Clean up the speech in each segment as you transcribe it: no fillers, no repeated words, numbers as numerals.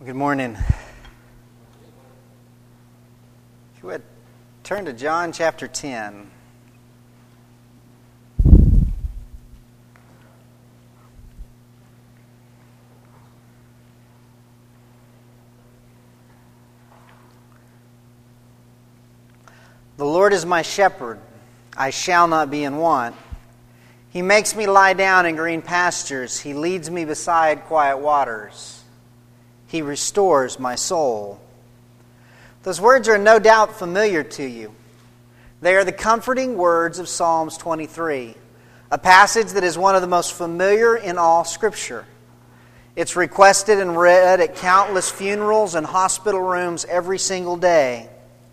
Good morning. If you would turn to John chapter 10. The Lord is my shepherd, I shall not be in want. He makes me lie down in green pastures. He leads me beside quiet waters. He restores my soul. Those words are no doubt familiar to you. They are the comforting words of Psalms 23, a passage that is one of the most familiar in all Scripture. It's requested and read at countless funerals and hospital rooms every single day.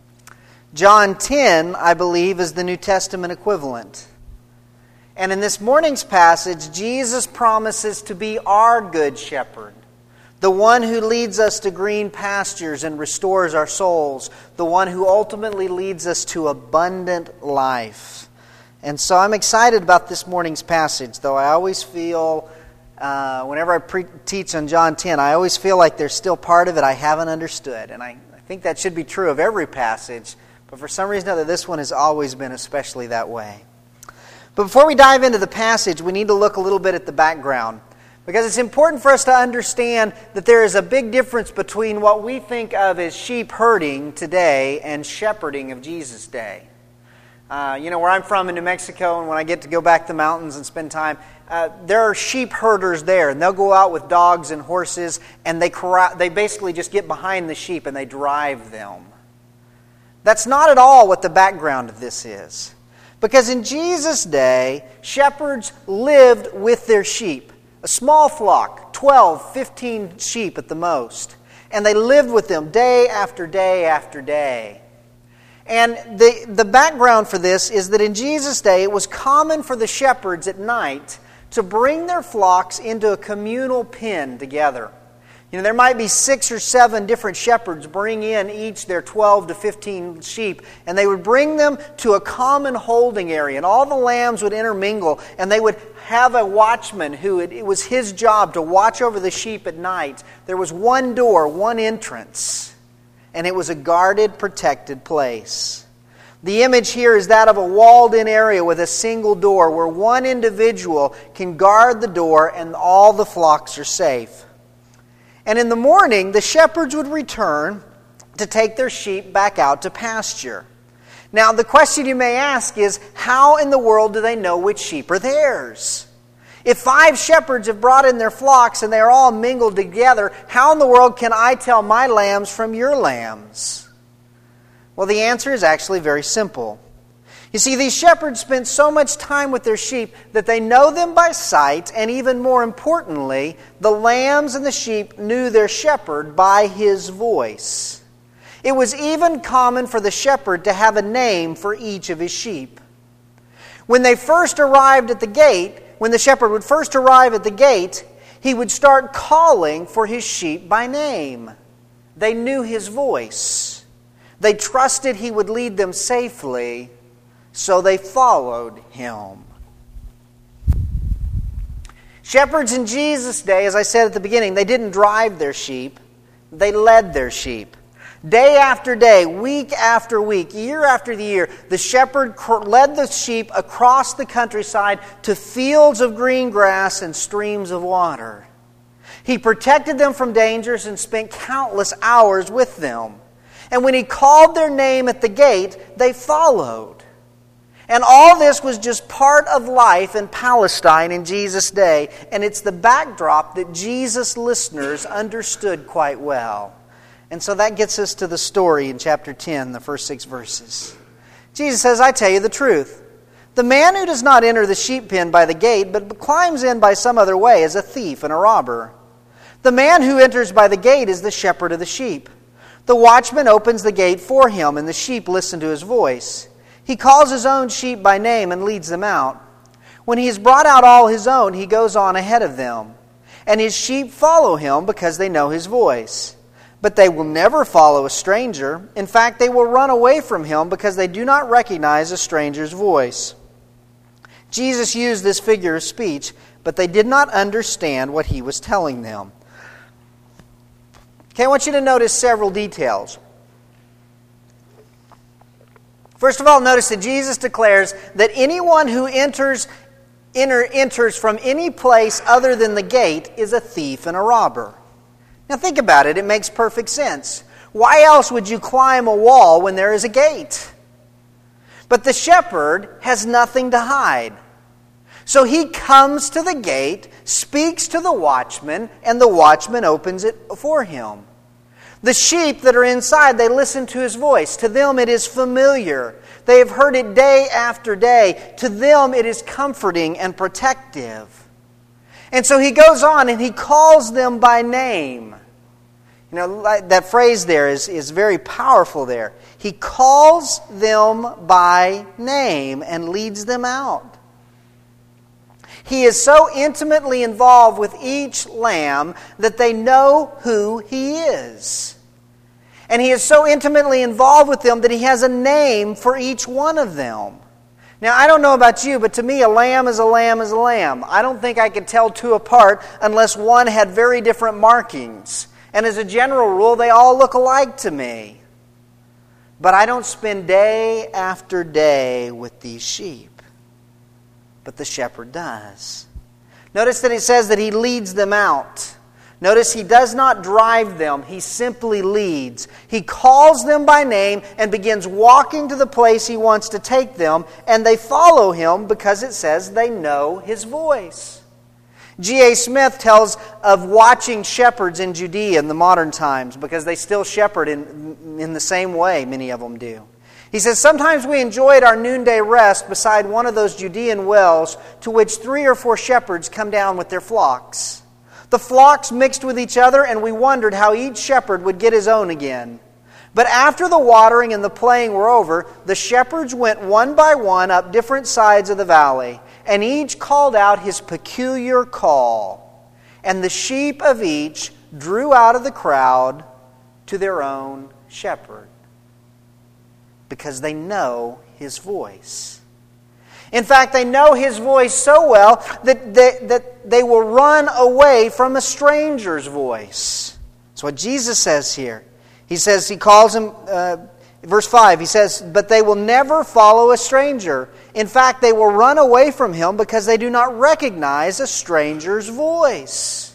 John 10, I believe, is the New Testament equivalent. And in this morning's passage, Jesus promises to be our good shepherd, the one who leads us to green pastures and restores our souls, the one who ultimately leads us to abundant life. And so I'm excited about this morning's passage, though I always feel, whenever I teach on John 10, I always feel like there's still part of it I haven't understood. And I think that should be true of every passage, but for some reason or other, this one has always been especially that way. But before we dive into the passage, we need to look a little bit at the background, because it's important for us to understand that there is a big difference between what we think of as sheep herding today and shepherding of Jesus' day. Where I'm from in New Mexico, and when I get to go back to the mountains and spend time, there are sheep herders there, and they'll go out with dogs and horses, and they basically just get behind the sheep and they drive them. That's not at all what the background of this is. Because in Jesus' day, shepherds lived with their sheep. A small flock, 12, 15 sheep at the most. And they lived with them day after day after day. And the background for this is that in Jesus' day, it was common for the shepherds at night to bring their flocks into a communal pen together. There might be 6 or 7 different shepherds bring in each their 12 to 15 sheep, and they would bring them to a common holding area, and all the lambs would intermingle, and they would have a watchman who it was his job to watch over the sheep at night. There was one door, one entrance, and it was a guarded, protected place. The image here is that of a walled-in area with a single door where one individual can guard the door and all the flocks are safe. And in the morning, the shepherds would return to take their sheep back out to pasture. Now, the question you may ask is, how in the world do they know which sheep are theirs? If 5 shepherds have brought in their flocks and they are all mingled together, how in the world can I tell my lambs from your lambs? Well, the answer is actually very simple. You see, these shepherds spent so much time with their sheep that they know them by sight, and even more importantly, the lambs and the sheep knew their shepherd by his voice. It was even common for the shepherd to have a name for each of his sheep. When they first arrived at the gate, when the shepherd would first arrive at the gate, he would start calling for his sheep by name. They knew his voice. They trusted he would lead them safely, so they followed him. Shepherds in Jesus' day, as I said at the beginning, they didn't drive their sheep, they led their sheep. Day after day, week after week, year after year, the shepherd led the sheep across the countryside to fields of green grass and streams of water. He protected them from dangers and spent countless hours with them. And when he called their name at the gate, they followed. And all this was just part of life in Palestine in Jesus' day, and it's the backdrop that Jesus' listeners understood quite well. And so that gets us to the story in chapter 10, the first 6 verses. Jesus says, I tell you the truth. The man who does not enter the sheep pen by the gate, but climbs in by some other way, is a thief and a robber. The man who enters by the gate is the shepherd of the sheep. The watchman opens the gate for him, and the sheep listen to his voice. He calls his own sheep by name and leads them out. When he has brought out all his own, he goes on ahead of them. And his sheep follow him because they know his voice. But they will never follow a stranger. In fact, they will run away from him because they do not recognize a stranger's voice. Jesus used this figure of speech, but they did not understand what he was telling them. Okay, I want you to notice several details. First of all, notice that Jesus declares that anyone who enters from any place other than the gate is a thief and a robber. Now think about it. It makes perfect sense. Why else would you climb a wall when there is a gate? But the shepherd has nothing to hide. So he comes to the gate, speaks to the watchman, and the watchman opens it for him. The sheep that are inside, they listen to his voice. To them it is familiar. They have heard it day after day. To them it is comforting and protective. And so he goes on and he calls them by name. You know, that phrase there is very powerful there. He calls them by name and leads them out. He is so intimately involved with each lamb that they know who he is. And he is so intimately involved with them that he has a name for each one of them. Now, I don't know about you, but to me, a lamb is a lamb is a lamb. I don't think I could tell two apart unless one had very different markings. And as a general rule, they all look alike to me. But I don't spend day after day with these sheep. But the shepherd does. Notice that it says that he leads them out. Notice he does not drive them. He simply leads. He calls them by name and begins walking to the place he wants to take them. And they follow him because it says they know his voice. G.A. Smith tells of watching shepherds in Judea in the modern times because they still shepherd in the same way many of them do. He says, sometimes we enjoyed our noonday rest beside one of those Judean wells to which 3 or 4 shepherds come down with their flocks. The flocks mixed with each other, and we wondered how each shepherd would get his own again. But after the watering and the playing were over, the shepherds went one by one up different sides of the valley, and each called out his peculiar call. And the sheep of each drew out of the crowd to their own shepherd, because they know his voice. In fact, they know his voice so well that they will run away from a stranger's voice. That's what Jesus says here. He says, he calls him, verse 5, he says, but they will never follow a stranger. In fact, they will run away from him because they do not recognize a stranger's voice.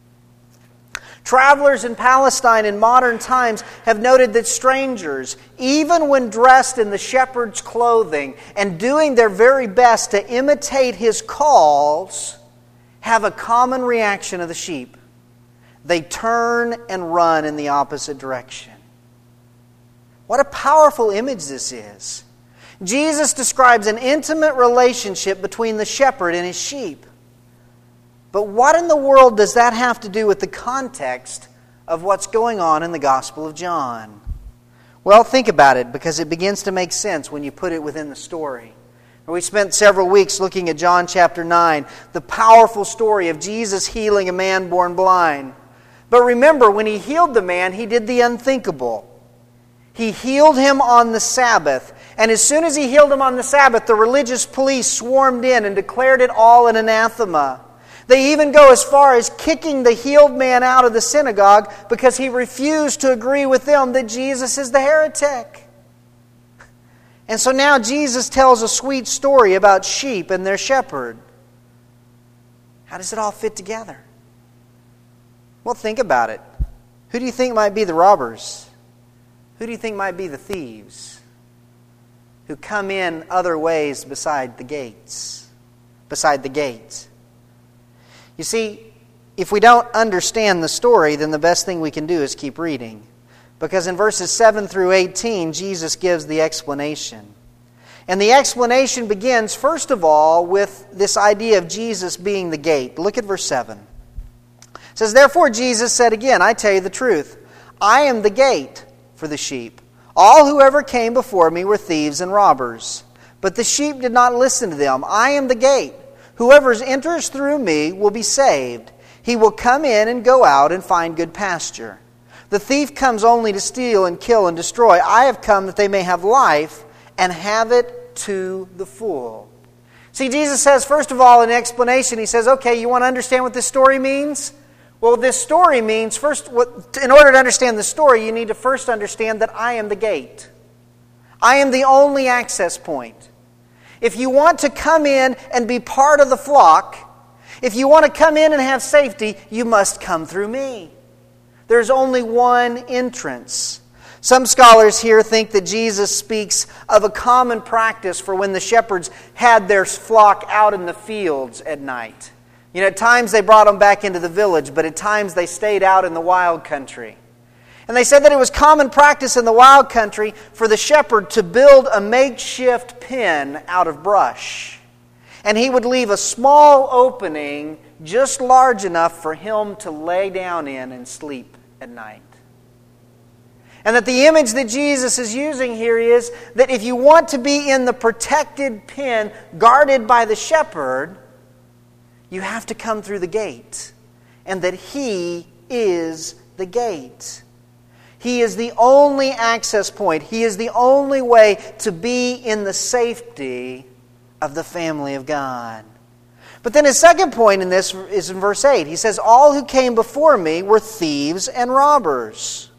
Travelers in Palestine in modern times have noted that strangers, even when dressed in the shepherd's clothing and doing their very best to imitate his calls, have a common reaction of the sheep. They turn and run in the opposite direction. What a powerful image this is. Jesus describes an intimate relationship between the shepherd and his sheep. But what in the world does that have to do with the context of what's going on in the Gospel of John? Well, think about it, because it begins to make sense when you put it within the story. We spent several weeks looking at John chapter 9, the powerful story of Jesus healing a man born blind. But remember, when he healed the man, he did the unthinkable. He healed him on the Sabbath. And as soon as he healed him on the Sabbath, the religious police swarmed in and declared it all an anathema. They even go as far as kicking the healed man out of the synagogue because he refused to agree with them that Jesus is the heretic. And so now Jesus tells a sweet story about sheep and their shepherd. How does it all fit together? Well, think about it. Who do you think might be the robbers? Who do you think might be the thieves who come in other ways beside the gates? You see, if we don't understand the story, then the best thing we can do is keep reading. Because in verses 7 through 18, Jesus gives the explanation. And the explanation begins, first of all, with this idea of Jesus being the gate. Look at verse 7. It says, therefore Jesus said again, I tell you the truth, I am the gate for the sheep. All who ever came before me were thieves and robbers, but the sheep did not listen to them. I am the gate. Whoever enters through me will be saved. He will come in and go out and find good pasture. The thief comes only to steal and kill and destroy. I have come that they may have life and have it to the full. See, Jesus says, first of all, in explanation, he says, okay, you want to understand what this story means? Well, this story means, first, in order to understand the story, you need to first understand that I am the gate. I am the only access point. If you want to come in and be part of the flock, if you want to come in and have safety, you must come through me. There's only one entrance. Some scholars here think that Jesus speaks of a common practice for when the shepherds had their flock out in the fields at night. You know, at times they brought them back into the village, but at times they stayed out in the wild country. And they said that it was common practice in the wild country for the shepherd to build a makeshift pen out of brush. And he would leave a small opening just large enough for him to lay down in and sleep at night. And that the image that Jesus is using here is that if you want to be in the protected pen guarded by the shepherd, you have to come through the gate. And that He is the gate. He is the only access point. He is the only way to be in the safety of the family of God. But then his second point in this is in verse 8. He says, all who came before me were thieves and robbers.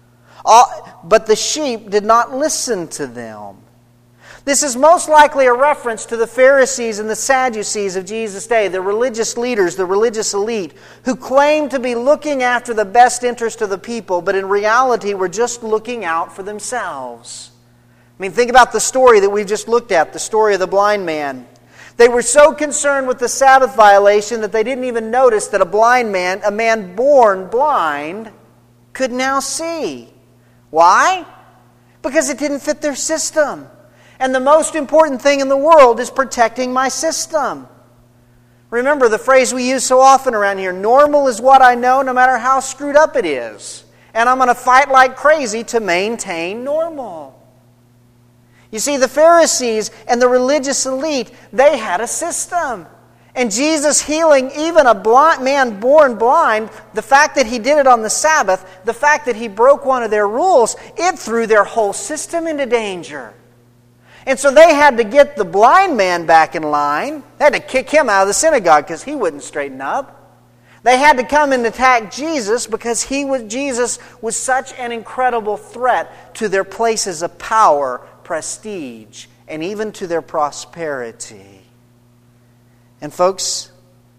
But the sheep did not listen to them. This is most likely a reference to the Pharisees and the Sadducees of Jesus' day, the religious leaders, the religious elite, who claimed to be looking after the best interest of the people, but in reality were just looking out for themselves. I mean, think about the story that we've just looked at, the story of the blind man. They were so concerned with the Sabbath violation that they didn't even notice that a man born blind, could now see. Why? Because it didn't fit their system. And the most important thing in the world is protecting my system. Remember the phrase we use so often around here, normal is what I know no matter how screwed up it is. And I'm going to fight like crazy to maintain normal. You see, the Pharisees and the religious elite, they had a system. And Jesus healing even a man born blind, the fact that He did it on the Sabbath, the fact that He broke one of their rules, it threw their whole system into danger. And so they had to get the blind man back in line. They had to kick him out of the synagogue because he wouldn't straighten up. They had to come and attack Jesus because Jesus was such an incredible threat to their places of power, prestige, and even to their prosperity. And folks,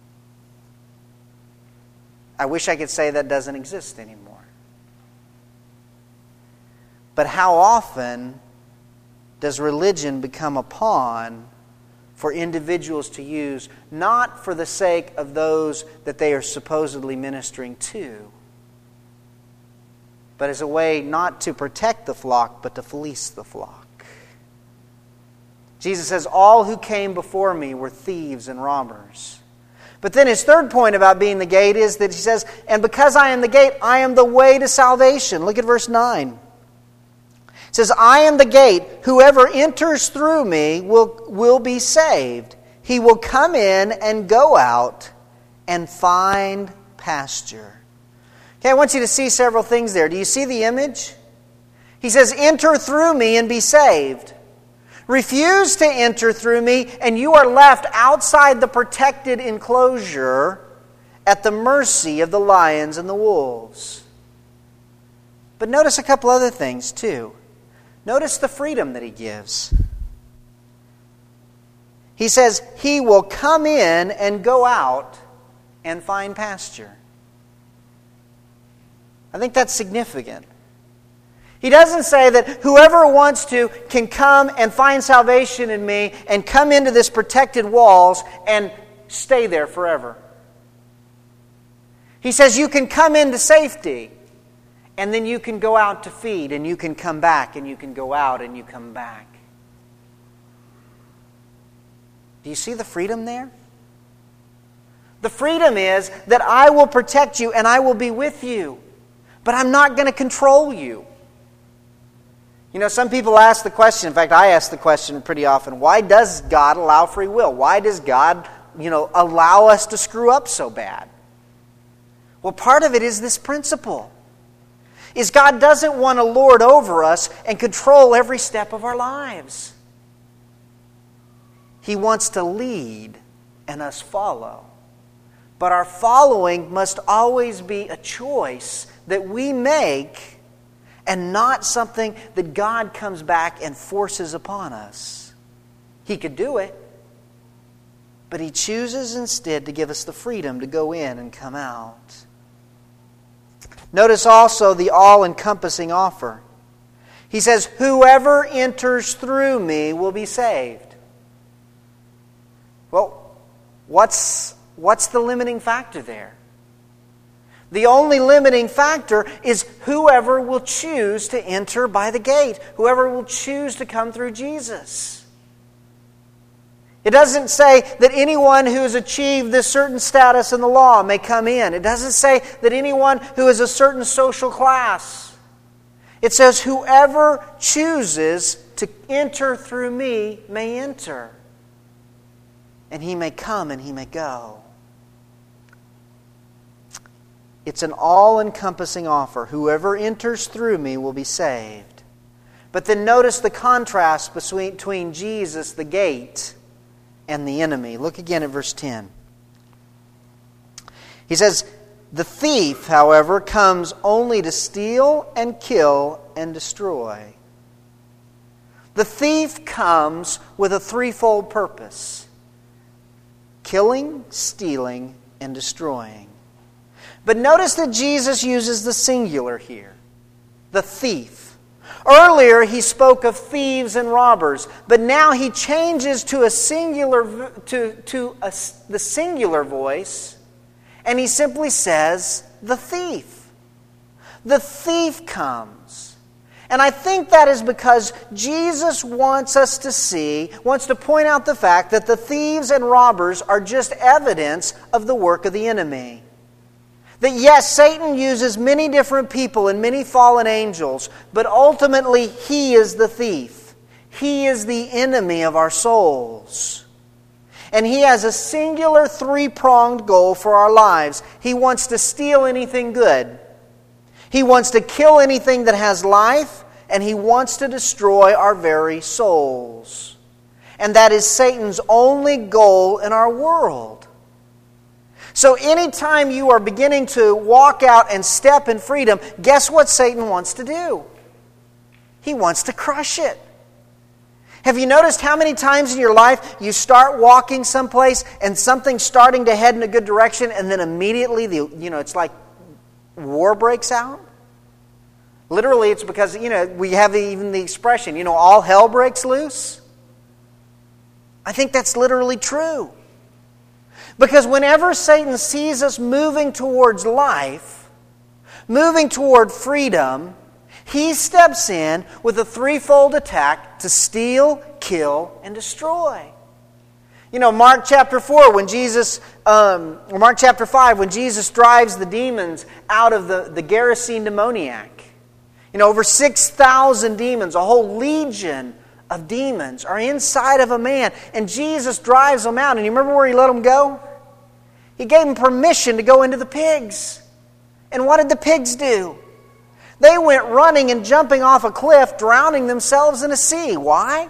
I wish I could say that doesn't exist anymore. But how often does religion become a pawn for individuals to use, not for the sake of those that they are supposedly ministering to, but as a way not to protect the flock, but to fleece the flock? Jesus says, all who came before me were thieves and robbers. But then his third point about being the gate is that he says, and because I am the gate, I am the way to salvation. Look at verse 9. It says, I am the gate. Whoever enters through me will be saved. He will come in and go out and find pasture. Okay, I want you to see several things there. Do you see the image? He says, enter through me and be saved. Refuse to enter through me, and you are left outside the protected enclosure at the mercy of the lions and the wolves. But notice a couple other things too. Notice the freedom that he gives. He says, he will come in and go out and find pasture. I think that's significant. He doesn't say that whoever wants to can come and find salvation in me and come into this protected walls and stay there forever. He says you can come into safety and then you can go out to feed and you can come back and you can go out and you come back. Do you see the freedom there? The freedom is that I will protect you and I will be with you, but I'm not going to control you. You know, some people ask the question, in fact, I ask the question pretty often, why does God allow free will? Why does God, allow us to screw up so bad? Well, part of it is this principle. Is God doesn't want to lord over us and control every step of our lives. He wants to lead and us follow. But our following must always be a choice that we make and not something that God comes back and forces upon us. He could do it, but He chooses instead to give us the freedom to go in and come out. Notice also the all-encompassing offer. He says, whoever enters through me will be saved. Well, what's the limiting factor there? The only limiting factor is whoever will choose to enter by the gate, whoever will choose to come through Jesus. It doesn't say that anyone who has achieved this certain status in the law may come in. It doesn't say that anyone who is a certain social class. It says whoever chooses to enter through me may enter. And he may come and he may go. It's an all-encompassing offer. Whoever enters through me will be saved. But then notice the contrast between Jesus, the gate, and the enemy. Look again at verse 10. He says, the thief, however, comes only to steal and kill and destroy. The thief comes with a threefold purpose: killing, stealing, and destroying. But notice that Jesus uses the singular here, the thief. Earlier he spoke of thieves and robbers, but now he changes to the singular voice, and he simply says, the thief. The thief comes. And I think that is because Jesus wants us to see, wants to point out the fact that the thieves and robbers are just evidence of the work of the enemy. That yes, Satan uses many different people and many fallen angels, but ultimately he is the thief. He is the enemy of our souls. And he has a singular three-pronged goal for our lives. He wants to steal anything good. He wants to kill anything that has life, and he wants to destroy our very souls. And that is Satan's only goal in our world. So anytime you are beginning to walk out and step in freedom, guess what Satan wants to do? He wants to crush it. Have you noticed how many times in your life you start walking someplace and something's starting to head in a good direction, and then immediately it's like war breaks out? Literally, it's because we have even the expression, all hell breaks loose. I think that's literally true. Because whenever Satan sees us moving towards life, moving toward freedom, he steps in with a threefold attack to steal, kill, and destroy. Mark chapter 4, Mark chapter 5, when Jesus drives the demons out of the Gerasene demoniac. Over 6,000 demons, a whole legion of demons are inside of a man. And Jesus drives them out. And you remember where He let them go? He gave them permission to go into the pigs. And what did the pigs do? They went running and jumping off a cliff, drowning themselves in a sea. Why?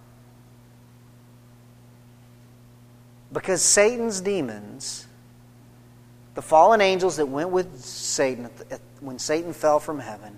Because Satan's demons, the fallen angels that went with Satan when Satan fell from heaven,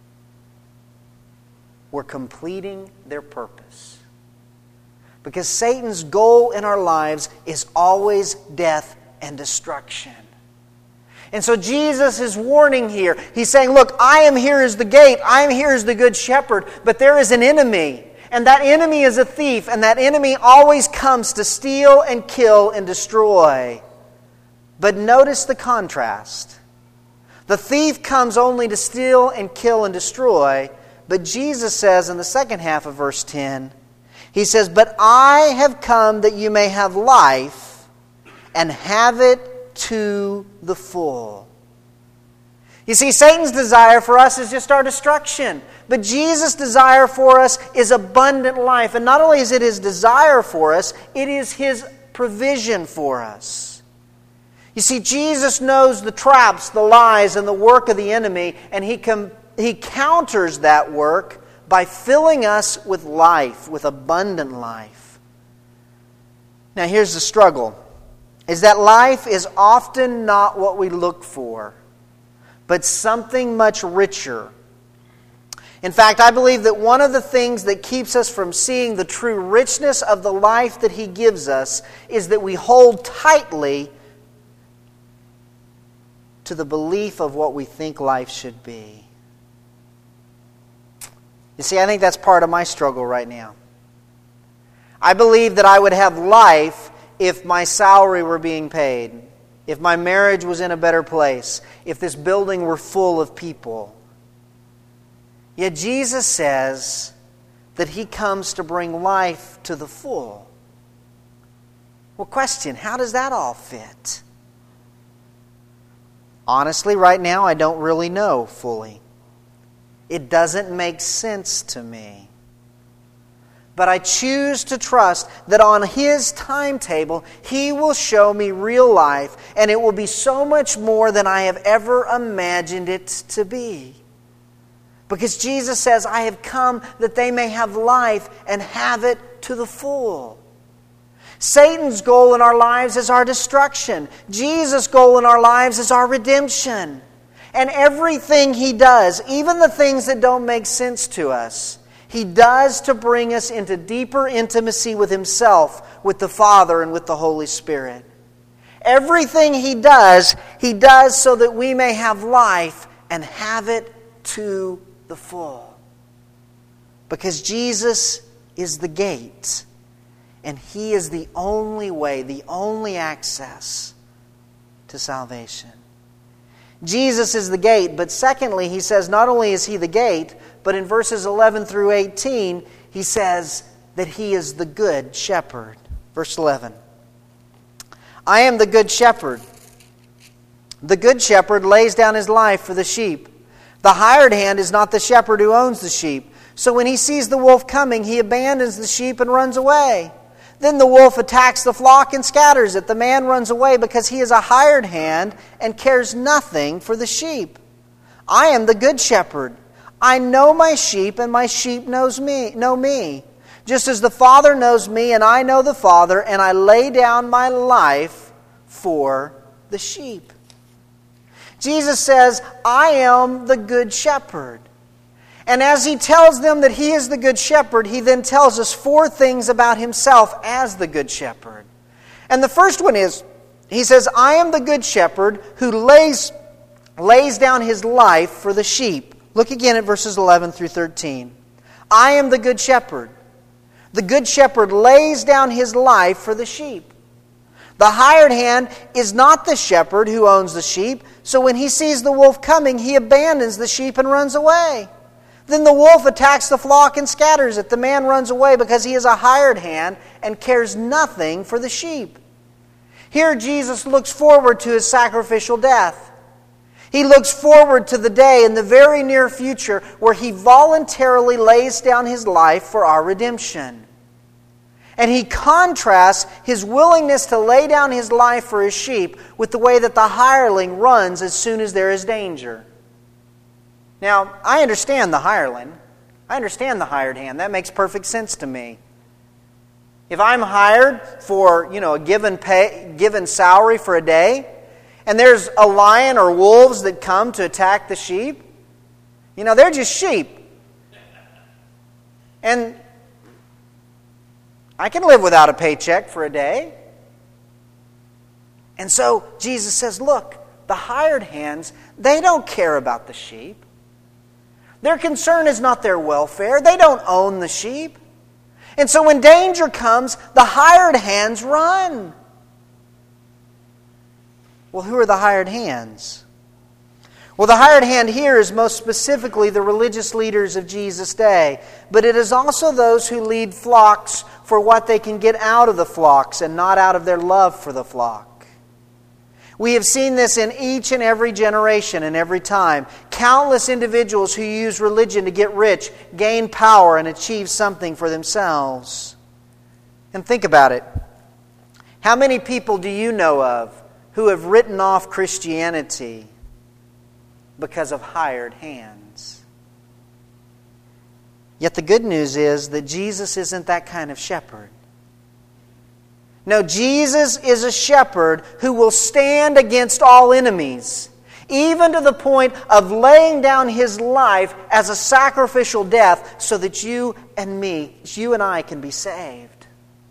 were completing their purpose. Because Satan's goal in our lives is always death and destruction. And so Jesus is warning here. He's saying, look, I am here as the gate. I am here as the good shepherd. But there is an enemy. And that enemy is a thief. And that enemy always comes to steal and kill and destroy. But notice the contrast. The thief comes only to steal and kill and destroy. But Jesus says in the second half of verse 10, He says, but I have come that you may have life and have it to the full. You see, Satan's desire for us is just our destruction. But Jesus' desire for us is abundant life. And not only is it His desire for us, it is His provision for us. You see, Jesus knows the traps, the lies, and the work of the enemy, and He counters that work by filling us with life, with abundant life. Now here's the struggle. is that life is often not what we look for, but something much richer. In fact, I believe that one of the things that keeps us from seeing the true richness of the life that He gives us is that we hold tightly to the belief of what we think life should be. You see, I think that's part of my struggle right now. I believe that I would have life if my salary were being paid, if my marriage was in a better place, if this building were full of people. Yet Jesus says that He comes to bring life to the full. Well, question, how does that all fit? Honestly, right now, I don't really know fully. It doesn't make sense to me. But I choose to trust that on His timetable, He will show me real life, and it will be so much more than I have ever imagined it to be. Because Jesus says, I have come that they may have life and have it to the full. Satan's goal in our lives is our destruction. Jesus' goal in our lives is our redemption. And everything He does, even the things that don't make sense to us, He does to bring us into deeper intimacy with Himself, with the Father, and with the Holy Spirit. Everything He does so that we may have life and have it to the full. Because Jesus is the gate, and He is the only way, the only access to salvation. Jesus is the gate, but secondly, He says not only is He the gate, but in verses 11 through 18, He says that He is the good shepherd. Verse 11. I am the good shepherd. The good shepherd lays down his life for the sheep. The hired hand is not the shepherd who owns the sheep. So when he sees the wolf coming, he abandons the sheep and runs away. Then the wolf attacks the flock and scatters it. The man runs away because he is a hired hand and cares nothing for the sheep. I am the good shepherd. I know my sheep, and my sheep know me. Just as the Father knows me, and I know the Father, and I lay down my life for the sheep. Jesus says, I am the good shepherd. And as He tells them that He is the good shepherd, He then tells us 4 things about Himself as the good shepherd. And the first one is, He says, I am the good shepherd who lays down His life for the sheep. Look again at verses 11 through 13. I am the good shepherd. The good shepherd lays down his life for the sheep. The hired hand is not the shepherd who owns the sheep, so when he sees the wolf coming, he abandons the sheep and runs away. Then the wolf attacks the flock and scatters it. The man runs away because he is a hired hand and cares nothing for the sheep. Here Jesus looks forward to His sacrificial death. He looks forward to the day in the very near future where He voluntarily lays down His life for our redemption. And He contrasts His willingness to lay down His life for His sheep with the way that the hireling runs as soon as there is danger. Now, I understand the hireling. I understand the hired hand. That makes perfect sense to me. If I'm hired for, a given salary for a day, and there's a lion or wolves that come to attack the sheep, they're just sheep. And I can live without a paycheck for a day. And so Jesus says, look, the hired hands, they don't care about the sheep. Their concern is not their welfare. They don't own the sheep. And so when danger comes, the hired hands run. Well, who are the hired hands? Well, the hired hand here is most specifically the religious leaders of Jesus' day. But it is also those who lead flocks for what they can get out of the flocks and not out of their love for the flock. We have seen this in each and every generation and every time. Countless individuals who use religion to get rich, gain power, and achieve something for themselves. And think about it. How many people do you know of who have written off Christianity because of hired hands? Yet the good news is that Jesus isn't that kind of shepherd. No, Jesus is a shepherd who will stand against all enemies, even to the point of laying down His life as a sacrificial death so that you and I can be saved.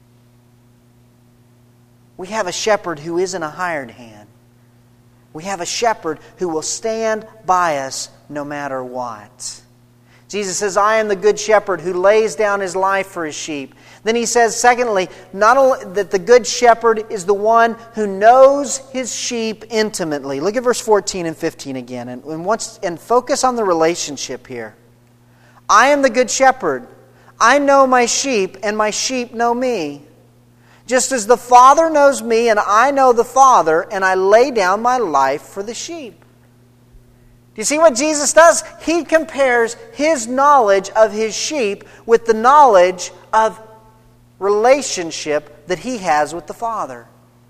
We have a shepherd who isn't a hired hand. We have a shepherd who will stand by us no matter what. Jesus says, I am the good shepherd who lays down His life for His sheep. Then He says, secondly, not only that the good shepherd is the one who knows His sheep intimately. Look at verse 14 and 15 again, and focus on the relationship here. I am the good shepherd. I know my sheep, and my sheep know me. Just as the Father knows me, and I know the Father, and I lay down my life for the sheep. Do you see what Jesus does? He compares His knowledge of His sheep with the knowledge of relationship that He has with the Father.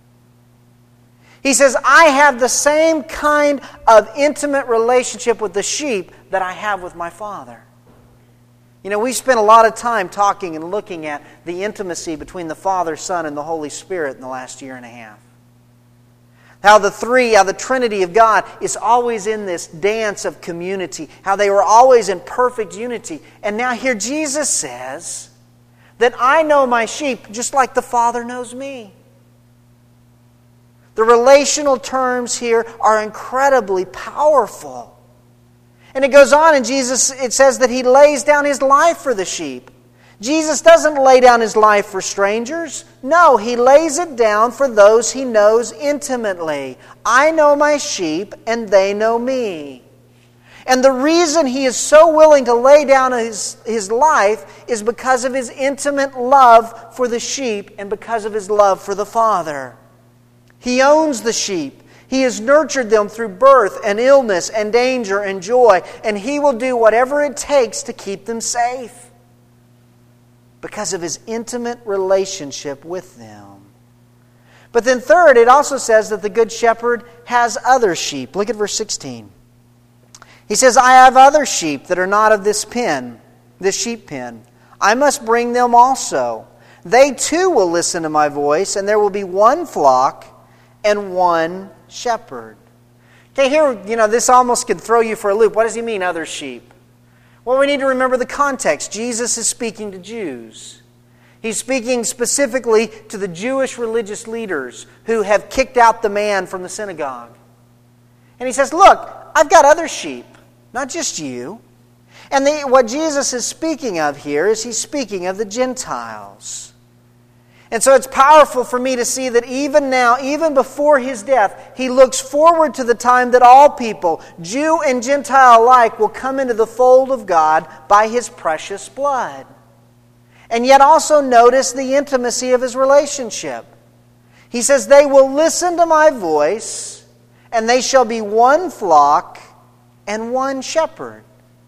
He says, I have the same kind of intimate relationship with the sheep that I have with my Father. You know, we spent a lot of time talking and looking at the intimacy between the Father, Son, and the Holy Spirit in the last year and a half. How the Trinity of God is always in this dance of community. How they were always in perfect unity. And now here Jesus says that I know my sheep just like the Father knows me. The relational terms here are incredibly powerful. And it goes on, and it says that He lays down His life for the sheep. Jesus doesn't lay down His life for strangers. No, He lays it down for those He knows intimately. I know my sheep, and they know me. And the reason He is so willing to lay down His life is because of His intimate love for the sheep and because of His love for the Father. He owns the sheep. He has nurtured them through birth and illness and danger and joy, and He will do whatever it takes to keep them safe because of His intimate relationship with them. But then third, it also says that the Good Shepherd has other sheep. Look at verse 16. He says, I have other sheep that are not of this sheep pen. I must bring them also. They too will listen to my voice, and there will be one flock and one shepherd. Okay, here, this almost could throw you for a loop. What does He mean, other sheep? Well, we need to remember the context. Jesus is speaking to Jews. He's speaking specifically to the Jewish religious leaders who have kicked out the man from the synagogue. And He says, look, I've got other sheep, not just you. And what Jesus is speaking of here is He's speaking of the Gentiles. And so it's powerful for me to see that even now, even before His death, He looks forward to the time that all people, Jew and Gentile alike, will come into the fold of God by His precious blood. And yet also notice the intimacy of His relationship. He says, they will listen to my voice, and they shall be one flock and one shepherd.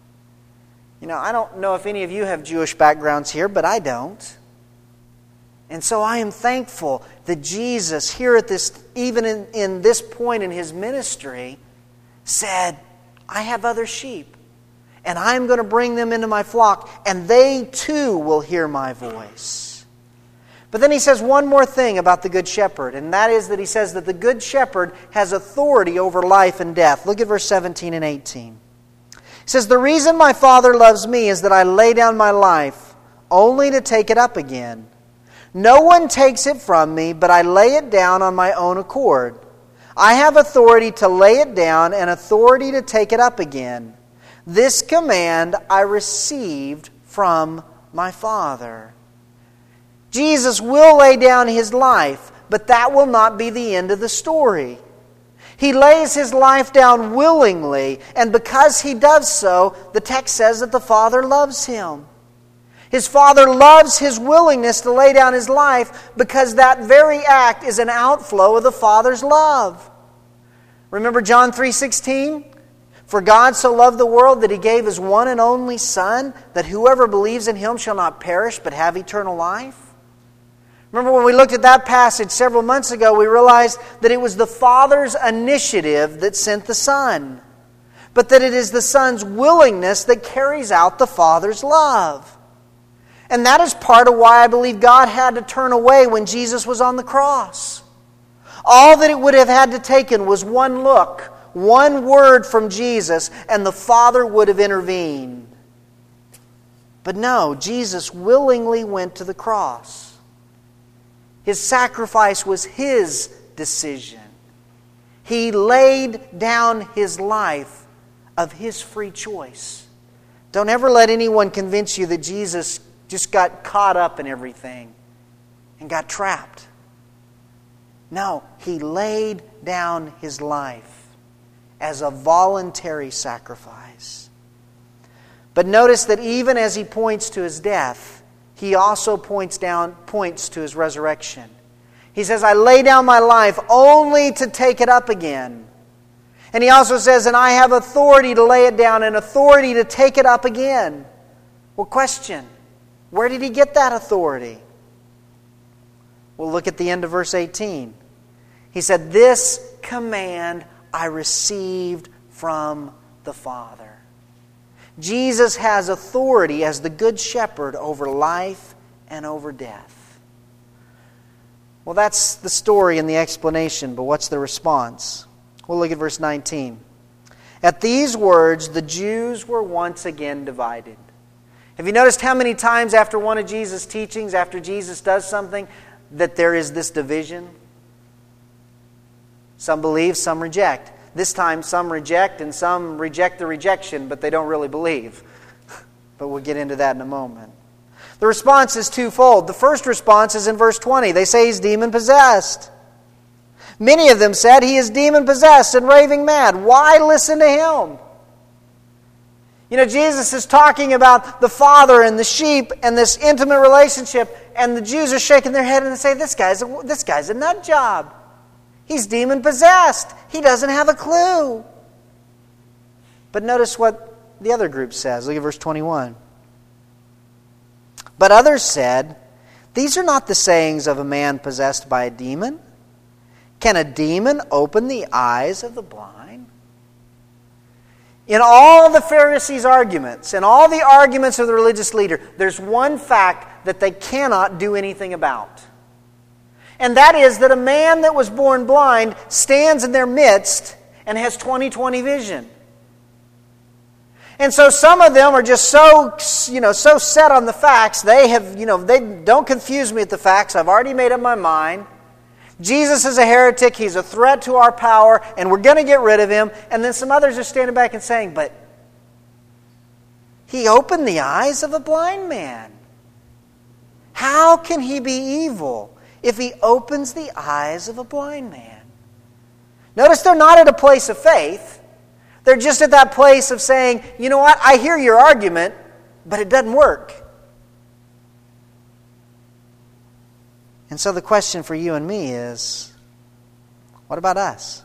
I don't know if any of you have Jewish backgrounds here, but I don't. And so I am thankful that Jesus, here at this, even in this point in His ministry, said, I have other sheep, and I'm going to bring them into my flock, and they too will hear my voice. But then He says one more thing about the Good Shepherd, and that is that He says that the Good Shepherd has authority over life and death. Look at verse 17 and 18. He says, the reason my Father loves me is that I lay down my life only to take it up again. No one takes it from me, but I lay it down on my own accord. I have authority to lay it down and authority to take it up again. This command I received from my Father. Jesus will lay down His life, but that will not be the end of the story. He lays His life down willingly, and because He does so, the text says that the Father loves Him. His Father loves His willingness to lay down His life because that very act is an outflow of the Father's love. Remember John 3:16? For God so loved the world that He gave His one and only Son, that whoever believes in Him shall not perish but have eternal life. Remember when we looked at that passage several months ago, we realized that it was the Father's initiative that sent the Son, but that it is the Son's willingness that carries out the Father's love. And that is part of why I believe God had to turn away when Jesus was on the cross. All that it would have had to taken was one look, one word from Jesus, and the Father would have intervened. But no, Jesus willingly went to the cross. His sacrifice was His decision. He laid down His life of His free choice. Don't ever let anyone convince you that Jesus just got caught up in everything and got trapped. No, He laid down His life as a voluntary sacrifice. But notice that even as He points to His death, He also points to His resurrection. He says, I lay down my life only to take it up again. And He also says, and I have authority to lay it down and authority to take it up again. Well, question, where did He get that authority? Well, look at the end of verse 18. He said, this command I received from the Father. Jesus has authority as the Good Shepherd over life and over death. Well, that's the story and the explanation, but what's the response? Well, look at verse 19. At these words, the Jews were once again divided. Have you noticed how many times after one of Jesus' teachings, after Jesus does something, that there is this division? Some believe, some reject. This time some reject and some reject the rejection, but they don't really believe. But we'll get into that in a moment. The response is twofold. The first response is in verse 20. They say He's demon-possessed. Many of them said He is demon-possessed and raving mad. Why listen to Him? You know, Jesus is talking about the Father and the sheep and this intimate relationship, and the Jews are shaking their head and they say, this guy's a nut job. He's demon-possessed. He doesn't have a clue. But notice what the other group says. Look at verse 21. But others said, these are not the sayings of a man possessed by a demon. Can a demon open the eyes of the blind? In all the Pharisees' arguments, and all the arguments of the religious leader, there's one fact that they cannot do anything about. And that is that a man that was born blind stands in their midst and has 20/20 vision. And so some of them are just so set on the facts. They don't confuse me with the facts. I've already made up my mind. Jesus is a heretic. He's a threat to our power, and we're going to get rid of him. And then some others are standing back and saying, but He opened the eyes of a blind man. How can He be evil if He opens the eyes of a blind man? Notice they're not at a place of faith. They're just at that place of saying, you know what, I hear your argument, but it doesn't work. And so the question for you and me is, what about us?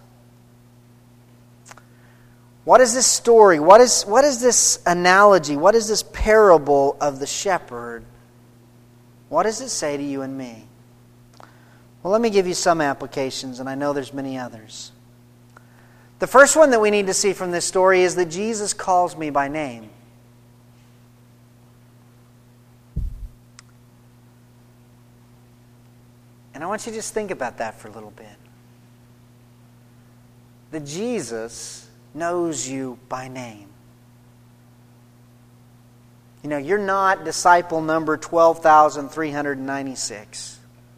What is this story? What is this analogy? What is this parable of the shepherd? What does it say to you and me? Well, let me give you some applications, and I know there's many others. The first one that we need to see from this story is that Jesus calls me by name. And I want you to just think about that for a little bit. That Jesus knows you by name. You know, you're not disciple number 12,396.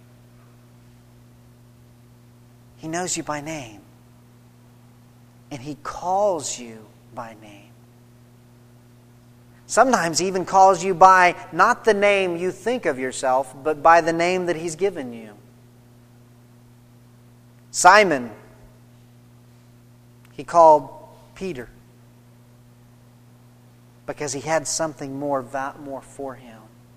He knows you by name. And He calls you by name. Sometimes He even calls you by not the name you think of yourself, but by the name that He's given you. Simon, He called Peter because He had something more for him.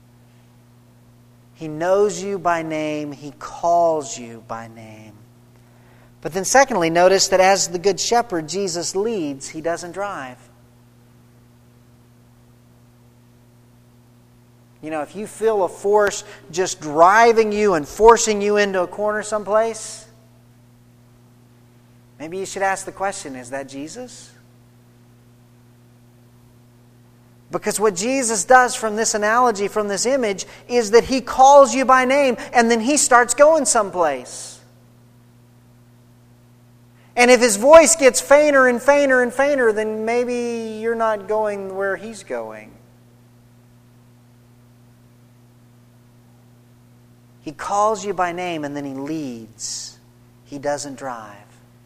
He knows you by name. He calls you by name. But then secondly, notice that as the Good Shepherd, Jesus leads, He doesn't drive. You know, if you feel a force just driving you and forcing you into a corner someplace, maybe you should ask the question, is that Jesus? Because what Jesus does from this analogy, from this image, is that He calls you by name and then He starts going someplace. And if His voice gets fainter and fainter and fainter, then maybe you're not going where He's going. He calls you by name and then He leads. He doesn't drive.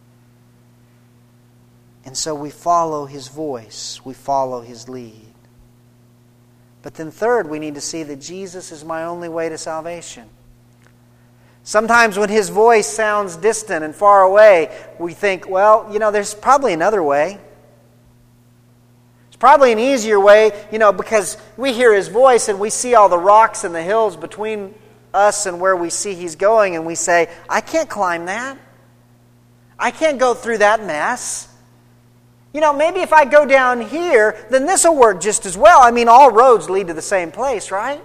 And so we follow His voice. We follow His lead. But then third, we need to see that Jesus is my only way to salvation. Sometimes when His voice sounds distant and far away, we think, well, there's probably another way. It's probably an easier way, because we hear His voice and we see all the rocks and the hills between us and where we see He's going, and we say, I can't climb that. I can't go through that mess. Maybe if I go down here, then this will work just as well. All roads lead to the same place, right?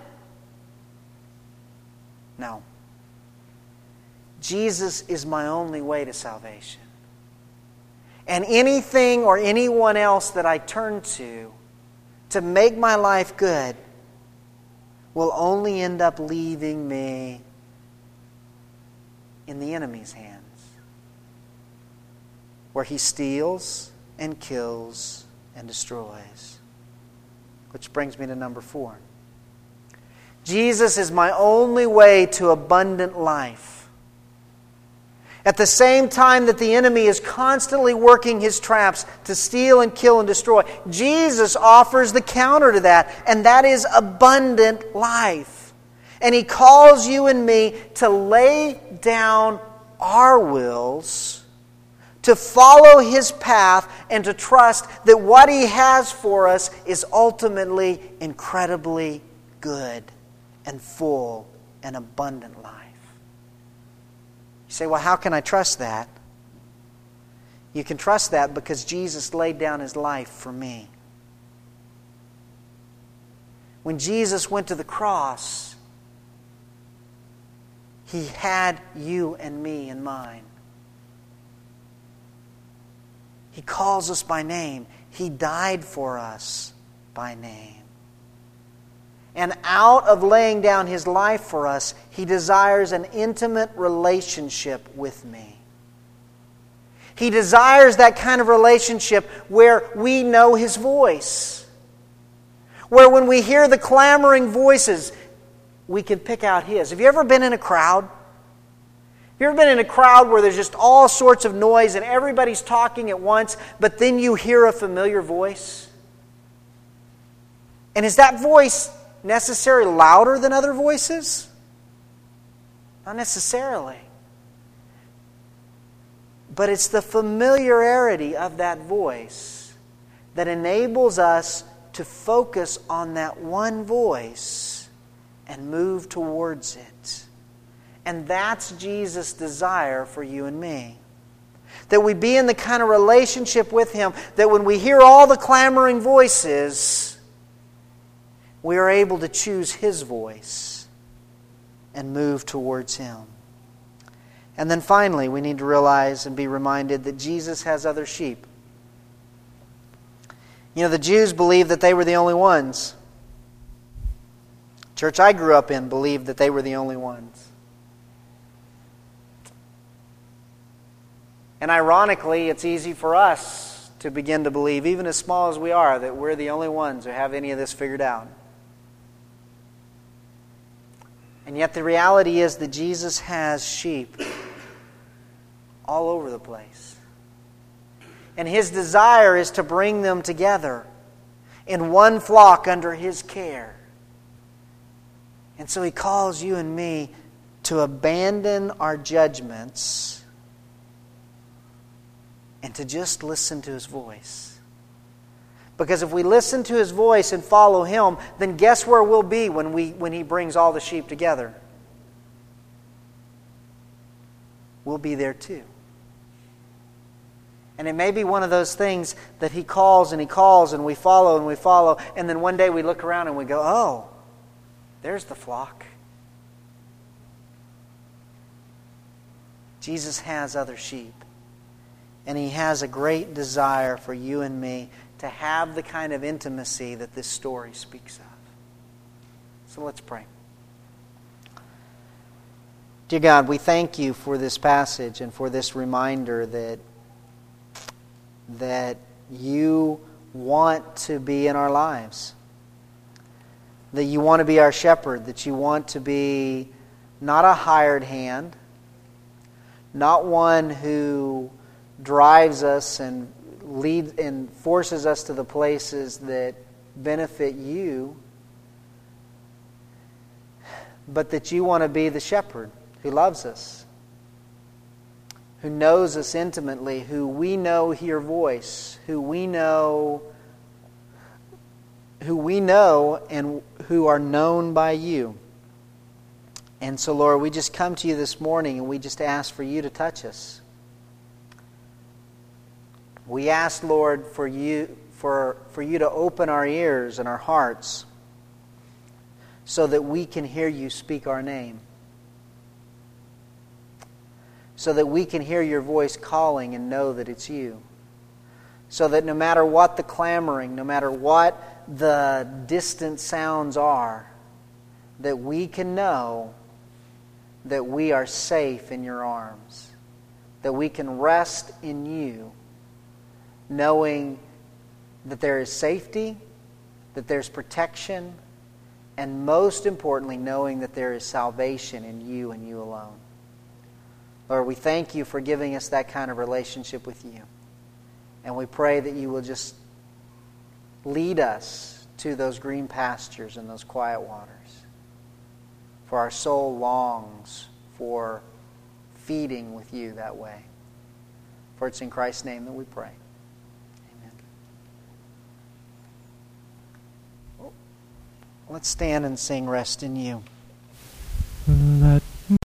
No. Jesus is my only way to salvation. And anything or anyone else that I turn to make my life good will only end up leaving me in the enemy's hands, where he steals and kills and destroys. Which brings me to number 4. Jesus is my only way to abundant life. At the same time that the enemy is constantly working his traps to steal and kill and destroy, Jesus offers the counter to that, and that is abundant life. And He calls you and me to lay down our wills, to follow His path, and to trust that what He has for us is ultimately incredibly good and full and abundant life. You say, well, how can I trust that? You can trust that because Jesus laid down His life for me. When Jesus went to the cross, He had you and me in mind. He calls us by name. He died for us by name. And out of laying down His life for us, He desires an intimate relationship with me. He desires that kind of relationship where we know His voice. Where when we hear the clamoring voices, we can pick out His. Have you ever been in a crowd? Have you ever been in a crowd where there's just all sorts of noise and everybody's talking at once, but then you hear a familiar voice? And is that voice necessarily louder than other voices? Not necessarily. But it's the familiarity of that voice that enables us to focus on that one voice and move towards it. And that's Jesus' desire for you and me. That we be in the kind of relationship with Him that when we hear all the clamoring voices, we are able to choose His voice and move towards Him. And then finally, we need to realize and be reminded that Jesus has other sheep. The Jews believed that they were the only ones. Church I grew up in believed that they were the only ones. And ironically, it's easy for us to begin to believe, even as small as we are, that we're the only ones who have any of this figured out. And yet the reality is that Jesus has sheep all over the place. And His desire is to bring them together in one flock under His care. And so He calls you and me to abandon our judgments and to just listen to His voice. Because if we listen to His voice and follow Him, then guess where we'll be when He brings all the sheep together? We'll be there too. And it may be one of those things that He calls and He calls and we follow, and then one day we look around and we go, oh, there's the flock. Jesus has other sheep. And He has a great desire for you and me to to have the kind of intimacy that this story speaks of. So let's pray. Dear God, we thank you for this passage and for this reminder that you want to be in our lives. That you want to be our shepherd, that you want to be not a hired hand, not one who drives us and leads and forces us to the places that benefit you, but that you want to be the shepherd who loves us, who knows us intimately, who we know your voice, who we know and who are known by you. And so, Lord, we just come to you this morning and we just ask for you to touch us. We ask, Lord, for you to open our ears and our hearts so that we can hear you speak our name. So that we can hear your voice calling and know that it's you. So that no matter what the clamoring, no matter what the distant sounds are, that we can know that we are safe in your arms. That we can rest in you, knowing that there is safety, that there's protection, and most importantly, knowing that there is salvation in you and you alone. Lord, we thank you for giving us that kind of relationship with you. And we pray that you will just lead us to those green pastures and those quiet waters. For our soul longs for feeding with you that way. For it's in Christ's name that we pray. Amen. Let's stand and sing Rest in You.